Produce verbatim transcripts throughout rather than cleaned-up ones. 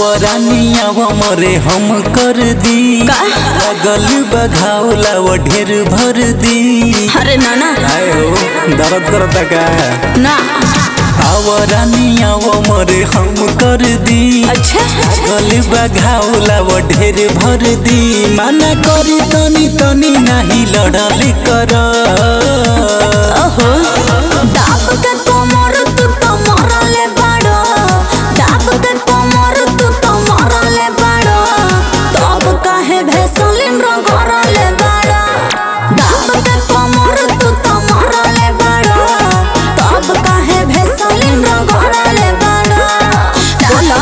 आवरानिया मरे हम कर दी लगल बघावला वो ढेर भर दी। अरे नाना आए हो दर्द करता का ना आवरानिया मरे हम कर दी। अच्छा लगल बघावला वो ढेर भर दी। माना करी तनी तनी नहीं लड़ल कर। ओहो दाब के कमर तू तो मरले बाड़ो। दाब के कमर तू तो मरले बाड़ो। तब काहे भेसलिन रो करले बाड़ो। दाब के कमर तू तो मरले बाड़ो। तब काहे भेसलिन रो करले बाड़ो। बोलो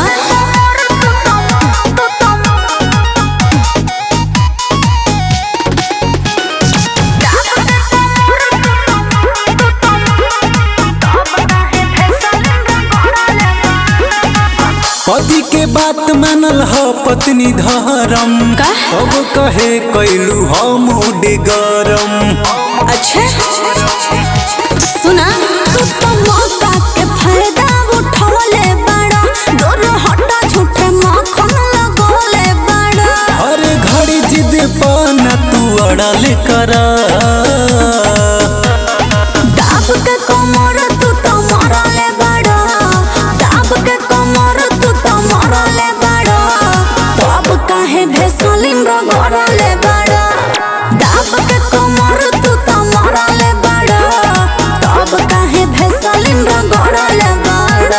पति के बात मानल हो पत्नी धर्म अब कहे कैलू हम उड़े गरम। अच्छा सुना तू तो मौका के फायदा उठावले बाड़ा। दूर हटा झूठे माखन लगोले बाड़ा। हर घड़ी जिद पाना तू अड़ल कर। दाब के कमर तू तो मरले बाड़ा। दाब के कमर तू तो मरले बाड़ा। तब काहे भेसलिन रो गरले बाड़ा। दाब के कमर तू तो मरले बाड़ा। तब काहे भेसलिन रो गरले बाड़ा।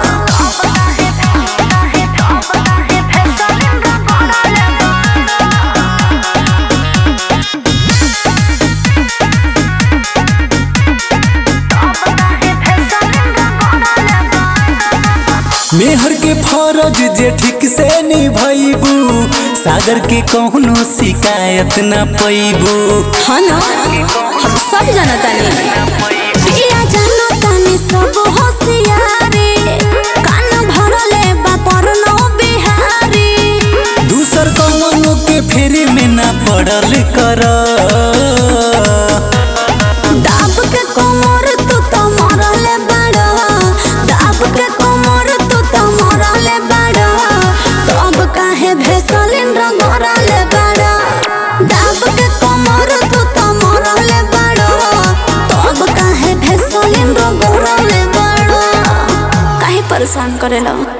मेहर के फरज जे ठीक से निभैबू सागर के कौनो शिकायत न पैबू। हाँ ना हम सब जानता नहीं पिया जानता नहीं सब होशियारी। कान भरले बापर नो बिहारी। दूसर कौनो के फेरे में न पड़ल कर। दाब के कमर तू तो मरले बाड़ा। दाब के कमर तू तो मरले बाड़ा। तब काहे भेसलिन रो गरले बाड़ा। दाब के कमर तू तो मरले बाड़ा। तब काहे भेसलिन रो गरले बाड़ा। काहे परेशान करेला।